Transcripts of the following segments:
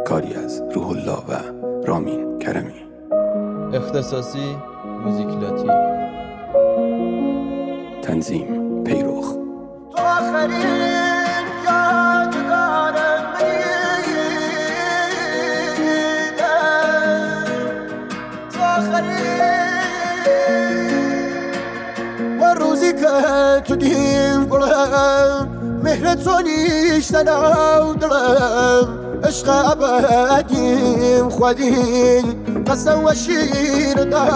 کاری از روح الله و رامین کرمی. اختصاصی موزیک لاتی. تنظیم پیروخ. تو آخرین یاد دارم تو آخرین و روزی که تو دیم گلم مهر تو نیشتن او دلم عشق ابدیم خودین قسم و شیر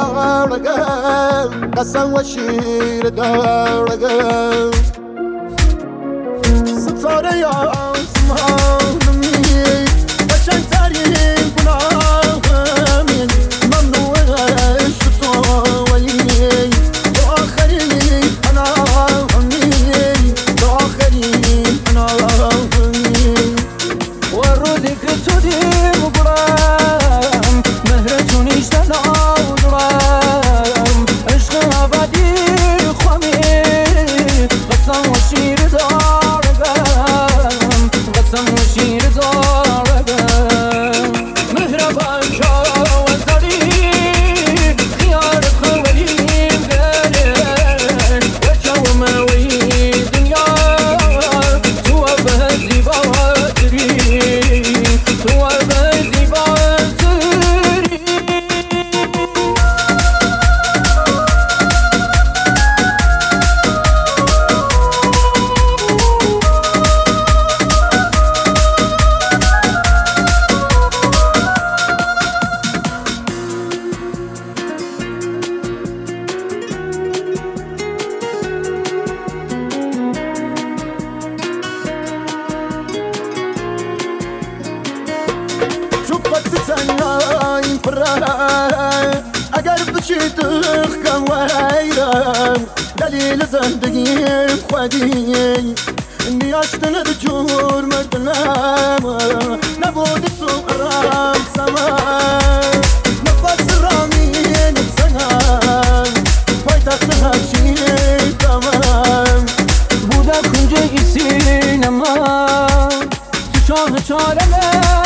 دارگم قسم و شیر دارگم ستاره یا آسمانمی قشنگ ترین گناهمی ممنوع عشق تو ولی تو آخرین پناهمی تو آخرین پناهمی و روزی که تو دیم برم مهر تو نیشتن آدرم عشق ابدی خوامی قسم و شیر دارگم قسم و شیر دارگم مهربان شو و زدی خیار خولیم گرن و جوموی دنیا تو به زیباتری تو به زیباتری تنهایی پره اگر بچید کم ویرم دلیل زندگیم خودی نیاشتن جور مردنم نبود سوقرم سمم نفس رامین بزنم پای تخت هرچی دمم بودم کنجه سینما تو شاه چارمه